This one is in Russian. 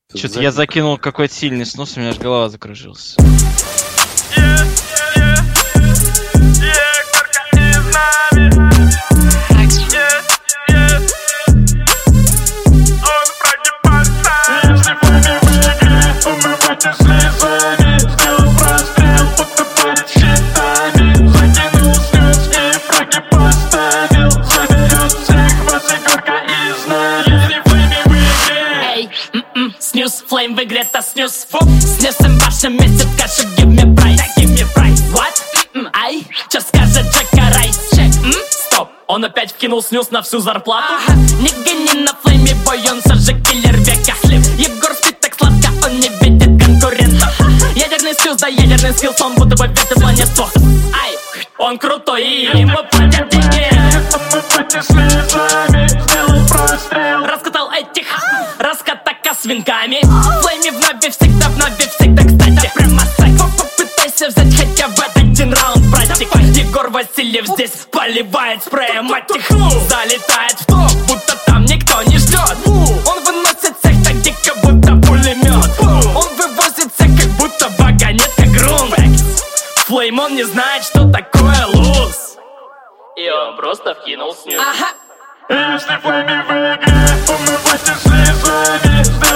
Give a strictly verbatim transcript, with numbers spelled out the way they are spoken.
Что-то я закинул какой-то сильный снос, у меня аж голова закружилась. Снюс, флейм в игре-то снюс. Снюсом ваша месяц, каша, give me price, give me price. What? Mm-mm, ай, чё скажет Джека Райс? Чек, м? Стоп, он опять вкинул снюс на всю зарплату. Ага. Не гони на флейме, бой, он же киллер века. Слив, Егор спит так сладко, он не видит конкурентов. Ядерный снюс, да ядерный скиллс, он будто бы вертит планету. Ай, он крутой и ему платят деньги. Раскатал этих, раскатака с винками. Флейми вновь и всегда, вновь и всегда, кстати. Прямо так, попытайся взять хотя бы один раунд, братик. Егор Васильев здесь поливает спреем, мать их. Залетает в топ, будто там никто не ждет. Он выносит всех так дико, будто пулемет. Он вывозит всех, как будто вагонетка грунт. Флейм, он не знает, что такое луз, и он просто вкинул снюс. Ага. Если флейми в игре, умывайте слезами.